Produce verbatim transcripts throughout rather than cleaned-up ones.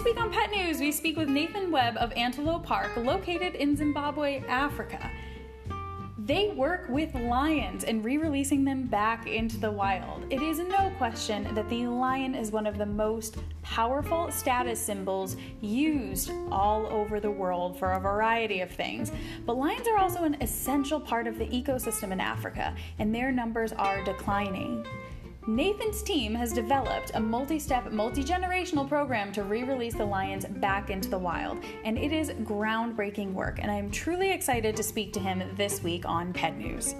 This week on Pet News, we speak with Nathan Webb of Antelope Park, located in Zimbabwe, Africa. They work with lions and re-releasing them back into the wild. It is no question that the lion is one of the most powerful status symbols used all over the world for a variety of things. But lions are also an essential part of the ecosystem in Africa, and their numbers are declining. Nathan's team has developed a multi-step, multi-generational program to re-release the lions back into the wild, and it is groundbreaking work, and I am truly excited to speak to him this week on Pet News.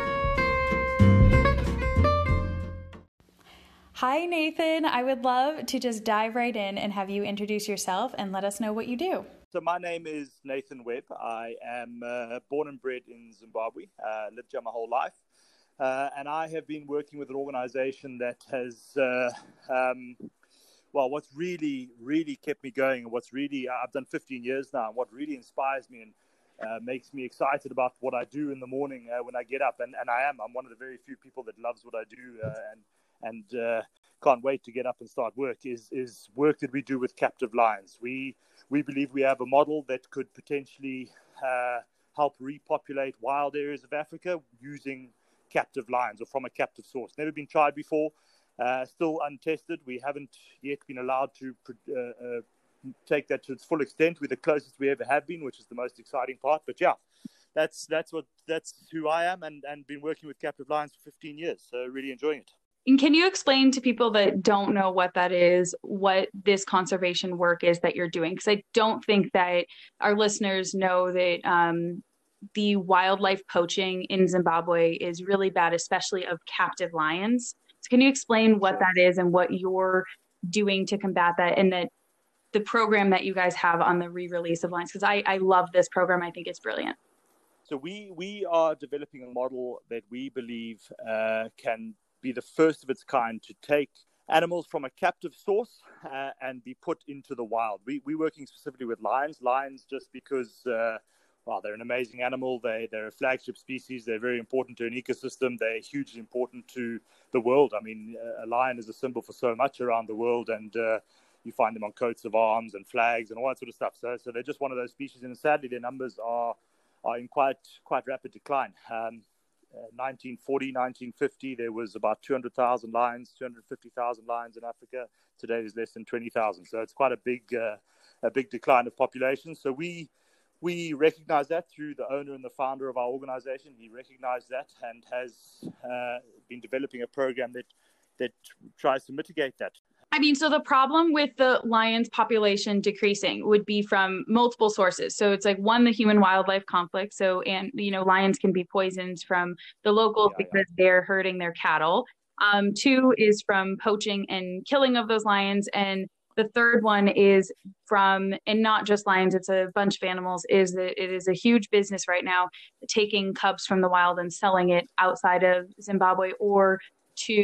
Hi, Nathan. I would love to just dive right in and have you introduce yourself and let us know what you do. So my name is Nathan Webb. I am uh, born and bred in Zimbabwe, uh, lived here my whole life. Uh, and I have been working with an organization that has, uh, um, well, what's really, really kept me going, and what's really, I've done fifteen years now, and what really inspires me and uh, makes me excited about what I do in the morning uh, when I get up, and, and I am, I'm one of the very few people that loves what I do uh, and and uh, can't wait to get up and start work, is is work that we do with captive lions. We, we believe we have a model that could potentially uh, help repopulate wild areas of Africa using captive lions or from a captive source. Never been tried before, uh, still untested. We haven't yet been allowed to uh, uh, take that to its full extent. We're the closest we ever have been, which is the most exciting part. But yeah, that's that's what that's who I am, and, and been working with captive lions for fifteen years. So really enjoying it. And can you explain to people that don't know what that is, what this conservation work is that you're doing? Because I don't think that our listeners know that um, the wildlife poaching in Zimbabwe is really bad, especially of captive lions. So can you explain what that is and what you're doing to combat that, and that the program that you guys have on the re-release of lions? Because I, I love this program. I think it's brilliant. So we, we are developing a model that we believe uh, can be the first of its kind to take animals from a captive source uh, and be put into the wild. We, we're working specifically with lions. Lions just because... Uh, Well, they're an amazing animal. They, they're a flagship species. They're very important to an ecosystem. They're hugely important to the world. I mean, a lion is a symbol for so much around the world, and uh, you find them on coats of arms and flags and all that sort of stuff. So, so they're just one of those species, and sadly, their numbers are are in quite quite rapid decline. Um, uh, nineteen forty, nineteen fifty, there was about two hundred thousand lions, two hundred fifty thousand lions in Africa. Today, there's less than twenty thousand. So it's quite a big uh, a big decline of population. So we We recognize that through the owner and the founder of our organization. He recognized that and has uh, been developing a program that that tries to mitigate that. I mean, so the problem with the lions population decreasing would be from multiple sources. So it's like, one, the human wildlife conflict. So, and, you know, lions can be poisoned from the locals yeah, because yeah. they're hurting their cattle. Um, two is from poaching and killing of those lions. And the third one is from, and not just lions, it's a bunch of animals, is that it is a huge business right now, taking cubs from the wild and selling it outside of Zimbabwe, or to,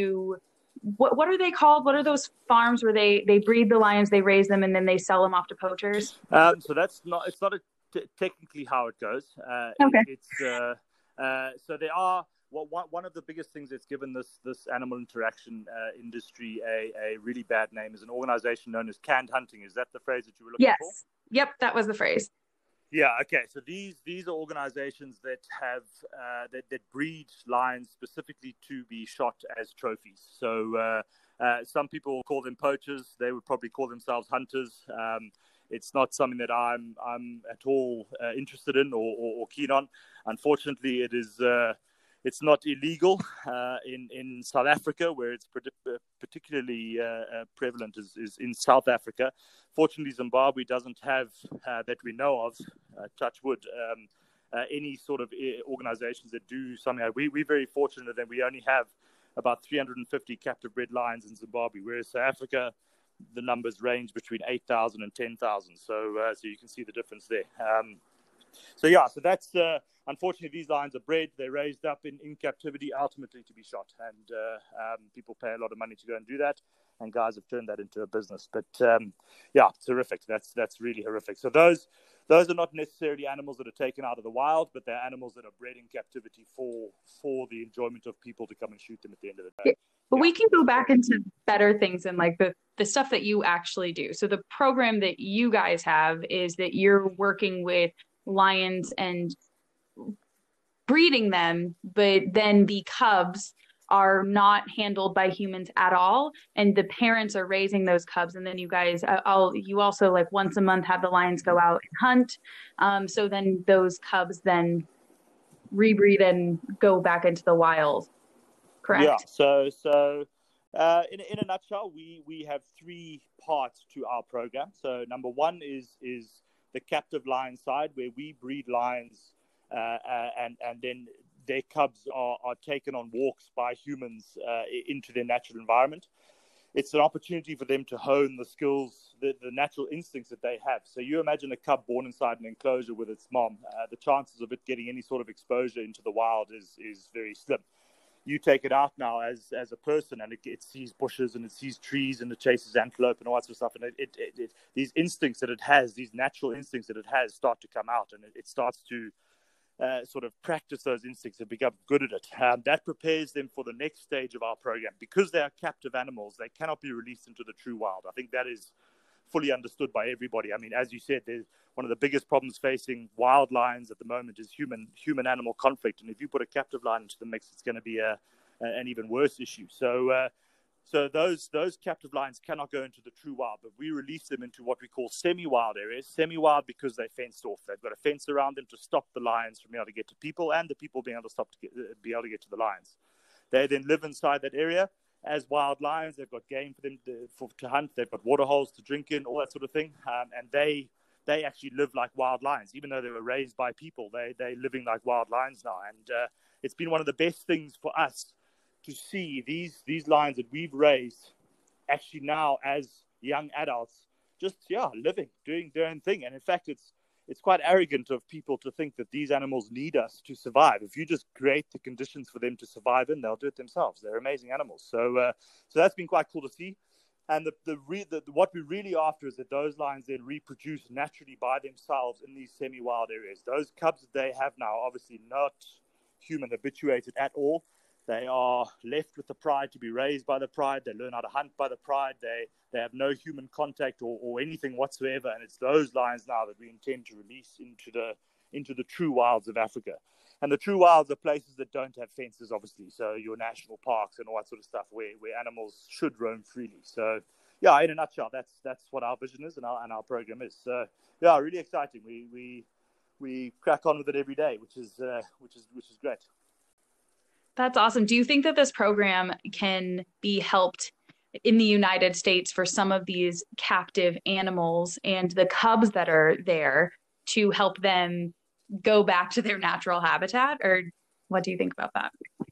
what what are they called? What are those farms where they, they breed the lions, they raise them, and then they sell them off to poachers? Um, so that's not, it's not a t- technically how it goes. Uh, okay. It, it's, uh, uh, so there are, Well, one, one of the biggest things that's given this this animal interaction uh, industry a, a really bad name is an organization known as canned hunting. Is that the phrase that you were looking yes. for? Yes. Yep, that was the phrase. Yeah. Okay. So these these are organizations that have uh, that that breed lions specifically to be shot as trophies. So uh, uh, some people call them poachers. They would probably call themselves hunters. Um, It's not something that I'm I'm at all uh, interested in or, or, or keen on. Unfortunately, it is. Uh, It's not illegal uh, in, in South Africa, where it's particularly uh, uh, prevalent is, is in South Africa. Fortunately, Zimbabwe doesn't have, uh, that we know of, uh, touch wood, um, uh, any sort of organizations that do something. We, we're very fortunate that we only have about three hundred fifty captive bred lions in Zimbabwe, whereas South Africa, the numbers range between eight thousand and ten thousand. So, uh, so you can see the difference there. Um, So, yeah, so that's, uh, unfortunately, these lions are bred. They're raised up in, in captivity, ultimately to be shot. And uh, um, people pay a lot of money to go and do that. and guys have turned that into a business. But um, yeah, it's horrific. That's that's really horrific. So those those are not necessarily animals that are taken out of the wild, but they're animals that are bred in captivity for for the enjoyment of people to come and shoot them at the end of the day. But yeah. we can go back into better things and like the, the stuff that you actually do. So the program that you guys have is that you're working with lions and breeding them, but then the cubs are not handled by humans at all, and the parents are raising those cubs, and then you guys I'll you also like once a month have the lions go out and hunt, um so then those cubs then rebreed and go back into the wild, correct? Yeah, so so uh in, in a nutshell, we we have three parts to our program. So number one is is the captive lion side, where we breed lions uh, uh and and then their cubs are, are taken on walks by humans uh, into their natural environment. It's an opportunity for them to hone the skills, the, the natural instincts that they have. So you imagine a cub born inside an enclosure with its mom. Uh, the chances of it getting any sort of exposure into the wild is is very slim. You take it out now as as a person, and it, it sees bushes and it sees trees and it chases antelope and all that sort of stuff. And it, it, it, it, these instincts that it has, these natural instincts that it has, start to come out, and it, it starts to Uh, sort of practice those instincts and become good at it. Um, that prepares them for the next stage of our program. Because they are captive animals, they cannot be released into the true wild. I think that is fully understood by everybody. I mean, as you said, there's one of the biggest problems facing wild lions at the moment is human human animal conflict. And if you put a captive lion into the mix, it's going to be a, a, an even worse issue. So uh, So those those captive lions cannot go into the true wild, but we release them into what we call semi-wild areas. Semi-wild because they're fenced off. They've got a fence around them to stop the lions from being able to get to people, and the people being able to stop to get, be able to get to the lions. They then live inside that area as wild lions. They've got game for them to, for, to hunt. They've got water holes to drink in, all that sort of thing. Um, and they they actually live like wild lions, even though they were raised by people. They they're living like wild lions now, and uh, it's been one of the best things for us to see these these lions that we've raised actually now as young adults just yeah living, doing their own thing. And in fact, it's it's quite arrogant of people to think that these animals need us to survive. If you just create the conditions for them to survive in, they'll do it themselves. They're amazing animals. So uh, so that's been quite cool to see. And the the, re- the what we're really after is that those lions then reproduce naturally by themselves in these semi-wild areas. Those cubs that they have now are obviously not human habituated at all. They are left with the pride to be raised by the pride. They learn how to hunt by the pride. They they have no human contact or, or anything whatsoever. And it's those lions now that we intend to release into the into the true wilds of Africa. And the true wilds are places that don't have fences, obviously. So your national parks and all that sort of stuff where, where animals should roam freely. So yeah, in a nutshell, that's that's what our vision is and our and our program is. So yeah, really exciting. We we we crack on with it every day, which is uh, which is which is great. That's awesome. Do you think that this program can be helped in the United States for some of these captive animals and the cubs that are there to help them go back to their natural habitat? Or what do you think about that?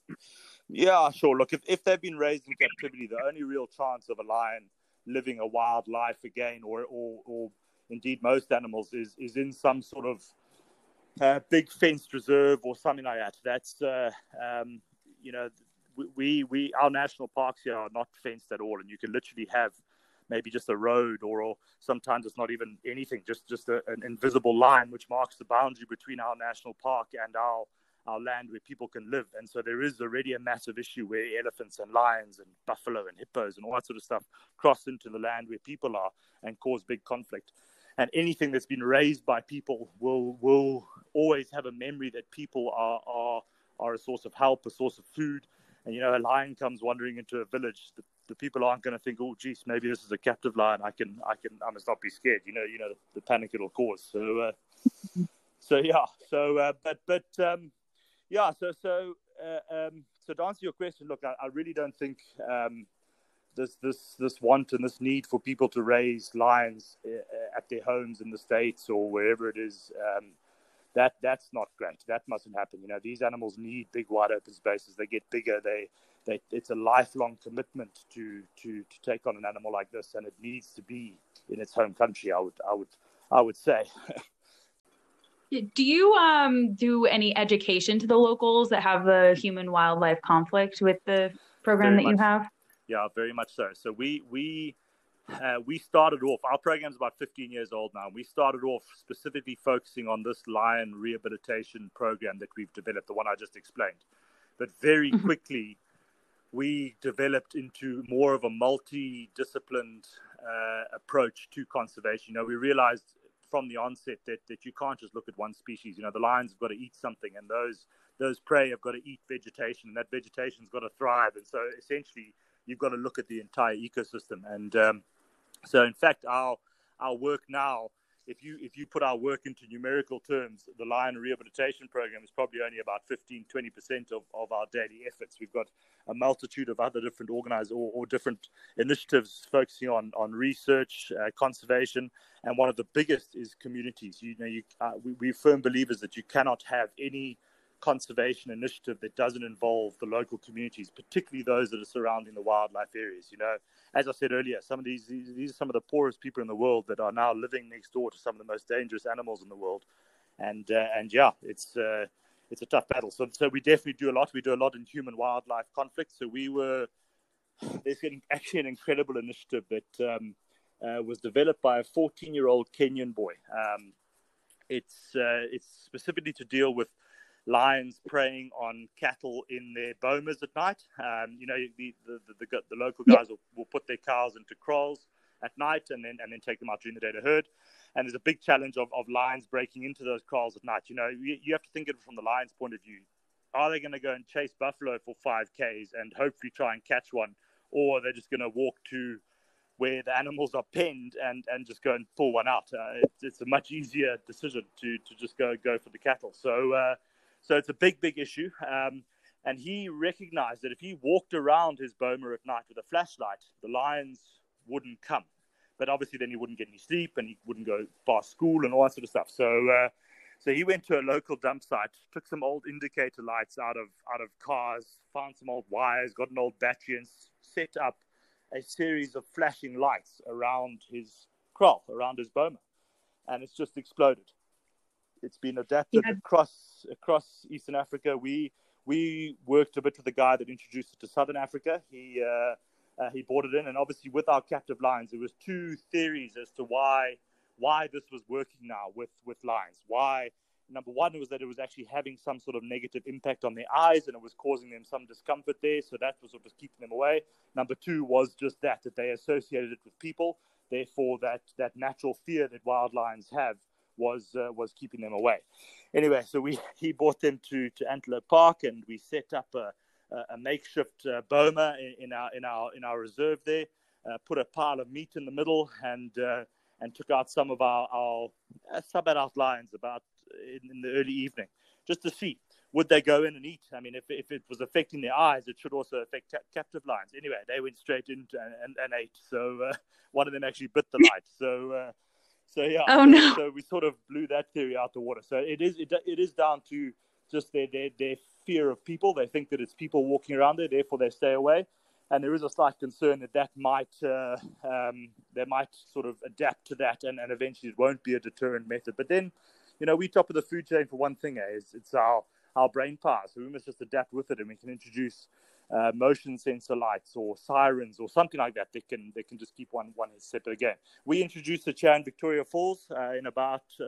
Yeah, sure. Look, if, if they've been raised in captivity, the only real chance of a lion living a wild life again, or or, or indeed most animals, is, is in some sort of uh, big fenced reserve or something like that. That's, uh, um, you know, we, we, our national parks here are not fenced at all. And you can literally have maybe just a road or, or sometimes it's not even anything, just, just a, an invisible line which marks the boundary between our national park and our, our land where people can live. And so there is already a massive issue where elephants and lions and buffalo and hippos and all that sort of stuff cross into the land where people are and cause big conflict. And anything that's been raised by people will will always have a memory that people are are are a source of help, a source of food. And, you know, a lion comes wandering into a village. The, the people aren't going to think, oh, geez, maybe this is a captive lion. I can, I can, I must not be scared. You know, you know, the, the panic it'll cause. So, uh, so yeah. So, uh, but, but, um, yeah. So, so, uh, um, so to answer your question, look, I, I really don't think um, this, this, this want and this need for people to raise lions uh, at their homes in the States or wherever it is. Um, That that's not great. That mustn't happen. You know, these animals need big, wide open spaces. They get bigger. They, they, it's a lifelong commitment to, to, to take on an animal like this, and it needs to be in its home country. I would, I would, I would say. Do you um do any education to the locals that have the human wildlife conflict with the program Very that you much. have? yeah, very much so. So we we uh, we started off. Our program's about fifteen years old now. We started off specifically focusing on this lion rehabilitation program that we've developed, the one I just explained. But very mm-hmm. quickly, we developed into more of a multi-disciplined uh, approach to conservation. You know, we realized from the onset that, that you can't just look at one species. You know, the lions have got to eat something, and those those prey have got to eat vegetation, and that vegetation's got to thrive. And so essentially, you've got to look at the entire ecosystem. And um, so, in fact, our our work now, if you if you put our work into numerical terms, the lion rehabilitation program is probably only about fifteen, twenty percent of, of our daily efforts. We've got a multitude of other different organized or, or different initiatives focusing on, on research, uh, conservation, and one of the biggest is communities. You know, you, uh, we, we're firm believers that you cannot have any conservation initiative that doesn't involve the local communities, particularly those that are surrounding the wildlife areas. You know, as I said earlier, some of these, these these are some of the poorest people in the world that are now living next door to some of the most dangerous animals in the world, and uh, and yeah, it's uh, it's a tough battle. So so we definitely do a lot. We do a lot in human wildlife conflict. So we were there's actually an incredible initiative that um, uh, was developed by a fourteen year old Kenyan boy. Um, it's uh, it's specifically to deal with lions preying on cattle in their bomas at night. Um, you know, the the, the the the local guys will, will put their cows into kraals at night and then and then take them out during the day to herd. And there's a big challenge of, of lions breaking into those kraals at night. You know, you, you have to think of it from the lion's point of view. Are they going to go and chase buffalo for five Ks and hopefully try and catch one? Or are they just going to walk to where the animals are penned and, and just go and pull one out? Uh, it's, it's a much easier decision to, to just go go for the cattle. So uh, so it's a big, big issue. Um, and he recognized that if he walked around his boma at night with a flashlight, the lions wouldn't come. But obviously then he wouldn't get any sleep and he wouldn't go past school and all that sort of stuff. So uh, so he went to a local dump site, took some old indicator lights out of out of cars, found some old wires, got an old battery and set up a series of flashing lights around his kraal, around his boma. And it's just exploded. It's been adapted yeah. across across Eastern Africa. We we worked a bit with the guy that introduced it to Southern Africa. He uh, uh, he brought it in, and obviously with our captive lions, there was two theories as to why why this was working now with, with lions. Why number one was that it was actually having some sort of negative impact on their eyes, and it was causing them some discomfort there, so that was what was keeping them away. Number two was just that that they associated it with people, therefore that that natural fear that wild lions have was uh, was keeping them away. Anyway, so we he brought them to, to Antelope Park, and we set up a, a makeshift uh, boma in, in our in our in our reserve there. Uh, put a pile of meat in the middle, and uh, and took out some of our our uh, sub-adult lions about in, in the early evening, just to see would they go in and eat. I mean, if if it was affecting their eyes, it should also affect ca- captive lions. Anyway, they went straight into and, and, and ate. So uh, one of them actually bit the light. So. Uh, So yeah, oh, so, no. so we sort of blew that theory out the water. So it is it, it is down to just their, their their fear of people. They think that it's people walking around there, therefore they stay away. And there is a slight concern that that might uh, um, they might sort of adapt to that, and, and eventually it won't be a deterrent method. But then, you know, we top of the food chain for one thing. Eh, is it's our our brain power, so we must just adapt with it, and we can introduce Uh, motion sensor lights or sirens or something like that. They can they can just keep one one step again. We introduced the chair in Victoria Falls uh, in about uh,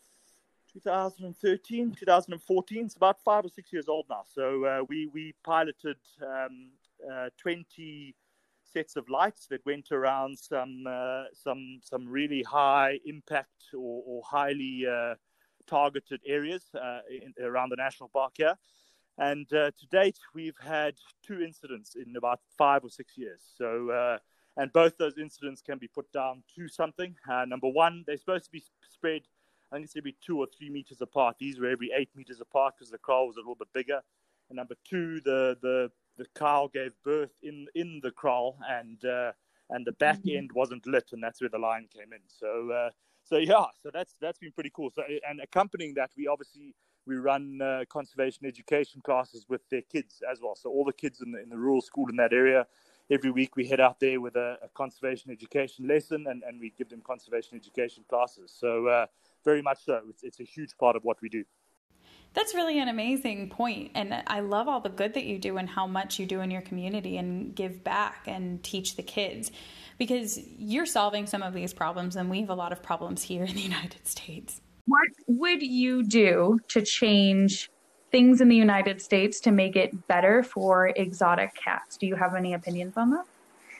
twenty thirteen, twenty fourteen. It's about five or six years old now. So uh, we we piloted um, uh, twenty sets of lights that went around some uh, some some really high impact or, or highly uh, targeted areas uh, in, around the national park here. And uh, to date, we've had two incidents in about five or six years. So, uh, and both those incidents can be put down to something. Uh, number one, they're supposed to be spread, I think it's every two or three meters apart. These were every eight meters apart because the kraal was a little bit bigger. And number two, the the, the cow gave birth in, in the kraal, and uh, and the back mm-hmm. end wasn't lit, and that's where the lion came in. So, uh, so yeah, so that's that's been pretty cool. So, and accompanying that, we obviously. We run uh, conservation education classes with their kids as well. So all the kids in the, in the rural school in that area, every week we head out there with a, a conservation education lesson, and, and we give them conservation education classes. So uh, very much so. It's, it's a huge part of what we do. That's really an amazing point, and I love all the good that you do and how much you do in your community and give back and teach the kids, because you're solving some of these problems, and we have a lot of problems here in the United States. What would you do to change things in the United States to make it better for exotic cats? Do you have any opinions on that?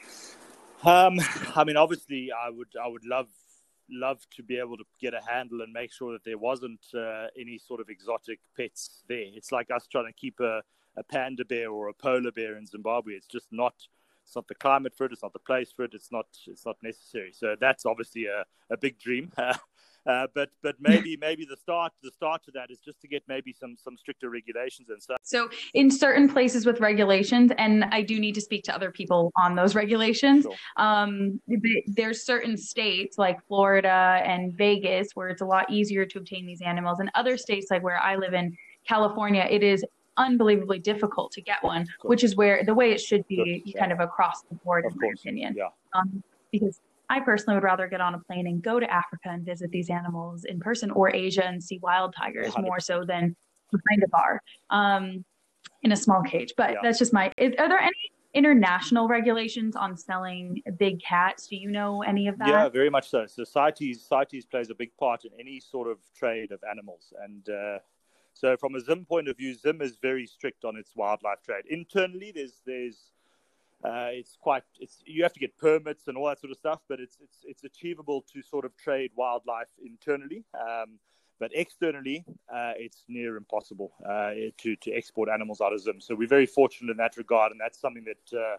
Um, I mean, obviously, I would I would love love to be able to get a handle and make sure that there wasn't uh, any sort of exotic pets there. It's like us trying to keep a, a panda bear or a polar bear in Zimbabwe. It's just not, it's not the climate for it. It's not the place for it. It's not, it's not necessary. So that's obviously a, a big dream. Uh, but but maybe maybe the start the start to that is just to get maybe some some stricter regulations and stuff. So in certain places with regulations, and I do need to speak to other people on those regulations. Sure. Um, there's certain states like Florida and Vegas where it's a lot easier to obtain these animals, and other states like where I live in California, it is unbelievably difficult to get one, which is where the way it should be yeah. kind of across the board, of in course. my opinion. Yeah. Um, because I personally would rather get on a plane and go to Africa and visit these animals in person, or Asia and see wild tigers one hundred percent more so than behind a bar um, in a small cage. But yeah. that's just my, are there any international regulations on selling big cats? Do you know any of that? Yeah, very much so. So CITES, CITES plays a big part in any sort of trade of animals. And uh, so from a Zim point of view, Zim is very strict on its wildlife trade. Internally, there's, there's, Uh, it's quite. It's you have to get permits and all that sort of stuff, but it's it's it's achievable to sort of trade wildlife internally. Um, but externally, uh, it's near impossible uh, to to export animals out of Zim. So we're very fortunate in that regard, and that's something that uh,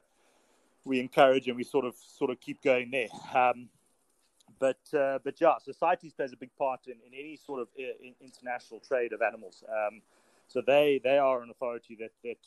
we encourage and we sort of sort of keep going there. Um, but uh, but yeah, so CITES plays a big part in, in any sort of in international trade of animals. Um, so they they are an authority that that.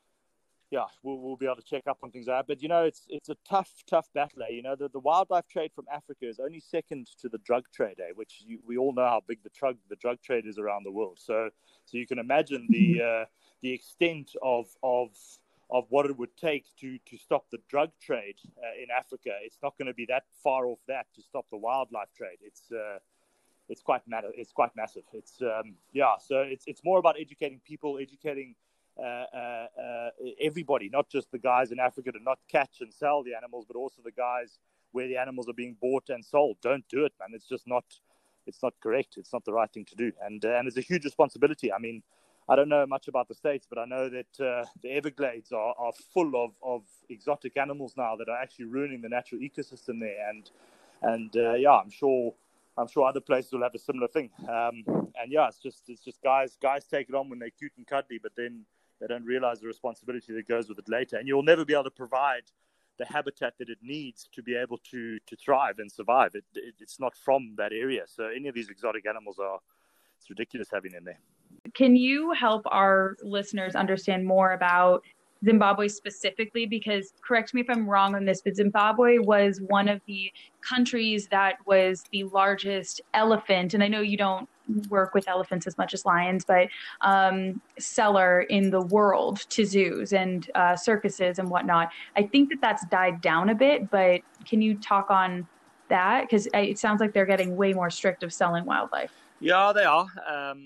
Yeah, we'll, we'll be able to check up on things like that. But, you know, it's it's a tough, tough battle. Eh? You know, the, the wildlife trade from Africa is only second to the drug trade, eh? which you, we all know how big the drug the drug trade is around the world. So so you can imagine the uh, the extent of of of what it would take to, to stop the drug trade uh, in Africa. It's not going to be that far off that to stop the wildlife trade. It's uh, it's quite matter. It's quite massive. It's um, yeah. So it's it's more about educating people, educating Uh, uh, uh, everybody, not just the guys in Africa to not catch and sell the animals, but also the guys where the animals are being bought and sold. Don't do it, man. It's just not, it's not correct. It's not the right thing to do. And uh, and it's a huge responsibility. I mean, I don't know much about the States, but I know that uh, the Everglades are, are full of, of exotic animals now that are actually ruining the natural ecosystem there. And, and uh, yeah, I'm sure I'm sure other places will have a similar thing. Um, and yeah, it's just, it's just guys, guys take it on when they're cute and cuddly, but then they don't realize the responsibility that goes with it later. And you'll never be able to provide the habitat that it needs to be able to, to thrive and survive. It, it, it's not from that area. So any of these exotic animals are, it's ridiculous having them there. Can you help our listeners understand more about Zimbabwe specifically? Because, correct me if I'm wrong on this, but Zimbabwe was one of the countries that was the largest elephant, and I know you don't work with elephants as much as lions, but um, seller in the world to zoos and uh, circuses and whatnot. I think that that's died down a bit, but can you talk on that? Because it sounds like they're getting way more strict of selling wildlife. Yeah, they are. Um,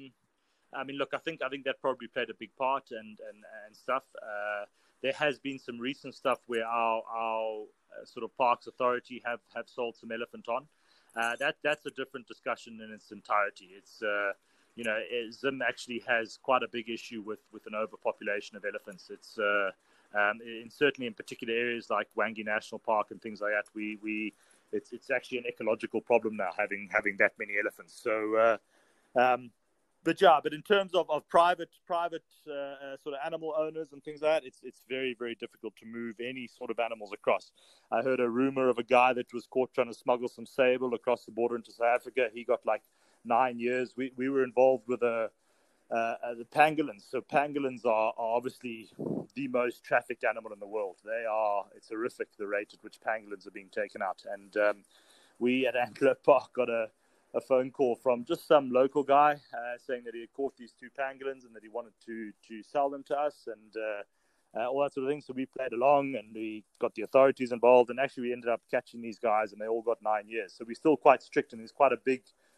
I mean, look, I think I think that probably played a big part and and, and stuff. Uh, there has been some recent stuff where our our uh, sort of parks authority have, have sold some elephant on. Uh, that that's a different discussion in its entirety. It's uh, you know, Zim actually has quite a big issue with, with an overpopulation of elephants. It's uh, um, in certainly in particular areas like Wangi National Park and things like that. We we it's it's actually an ecological problem now having having that many elephants. So. Uh, um, But yeah, but in terms of, of private private uh, uh, sort of animal owners and things like that, it's it's very, very difficult to move any sort of animals across. I heard a rumor of a guy that was caught trying to smuggle some sable across the border into South Africa. He got like nine years. We we were involved with a, uh, uh, the pangolins. So pangolins are, are obviously the most trafficked animal in the world. They are, it's horrific the rate at which pangolins are being taken out. And um, we at Antelope Park got a a phone call from just some local guy uh, saying that he had caught these two pangolins and that he wanted to to sell them to us and uh, uh, all that sort of thing. So we played along and we got the authorities involved, and actually we ended up catching these guys and they all got nine years. So we're still quite strict, and there's quite a big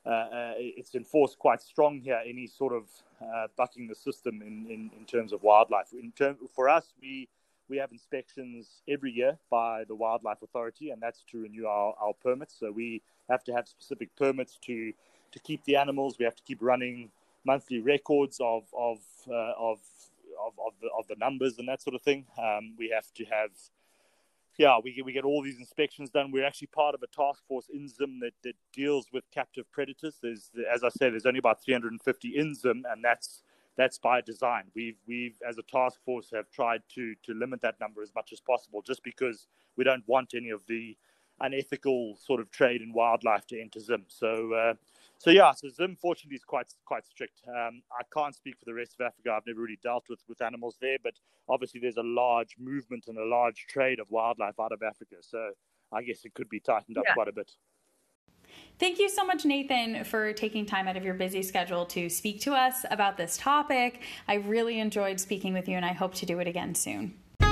uh, uh, it's enforced quite strong here. Any sort of uh, bucking the system in, in, in terms of wildlife. In term, for us, we we have inspections every year by the Wildlife Authority, and that's to renew our, our permits. So we have to have specific permits to to keep the animals. We have to keep running monthly records of of uh, of, of of the of the numbers and that sort of thing. Um, we have to have, yeah, we get we get all these inspections done. We're actually part of a task force in Zim that, that deals with captive predators. There's, as I said, there's only about three hundred fifty in Zim, and that's that's by design. We've we've as a task force have tried to to limit that number as much as possible, just because we don't want any of the unethical sort of trade in wildlife to enter Zim. So. Uh, So yeah, so Zim fortunately is quite quite strict. Um, I can't speak for the rest of Africa. I've never really dealt with, with animals there, but obviously there's a large movement and a large trade of wildlife out of Africa. So I guess it could be tightened up yeah. quite a bit. Thank you so much, Nathan, for taking time out of your busy schedule to speak to us about this topic. I really enjoyed speaking with you, and I hope to do it again soon.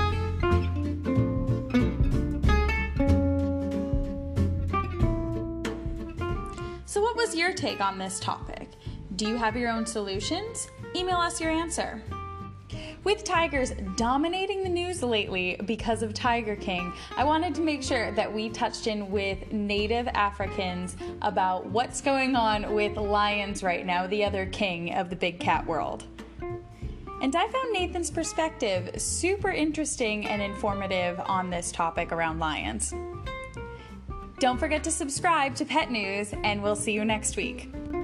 So what was your take on this topic? Do you have your own solutions? Email us your answer. With tigers dominating the news lately because of Tiger King, I wanted to make sure that we touched in with Native Africans about what's going on with lions right now, the other king of the big cat world. And I found Nathan's perspective super interesting and informative on this topic around lions. Don't forget to subscribe to Pet News, and we'll see you next week.